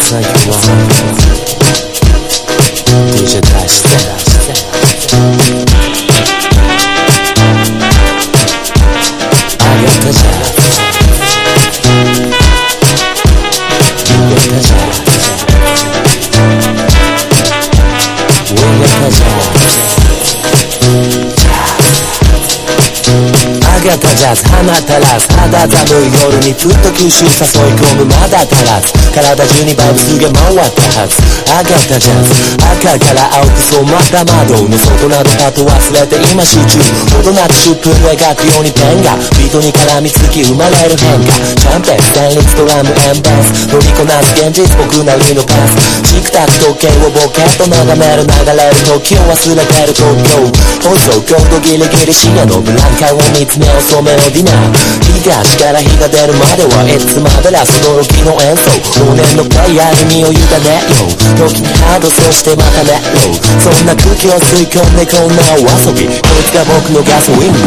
最近はDJ 出してあげたじゃんあげたじゃんあげたじゃんあげたジャズ放たらず肌寒い夜にふっと吸収誘い込むまだ足らず体中にバイブスが回ったはずあげたジャズ赤から青く染まった窓の外などかと忘れて今集中ほどなくシュップを描くようにペンがビートに絡みつき生まれる変化チャンペンステンレスドラムエンバス乗りこなす現実僕なりのパスチクタク時計をボケっと眺める流れる時を忘れてる東京放送強度ギリギリ深夜のブランカを見つめ遅めのディナー東から日が出るまではいつまでらその時の演奏往年のプレイヤーに身を委ねよう時にハードそしてまたメロそんな空気を吸い込んでこんなお遊びこいつが僕のガソリン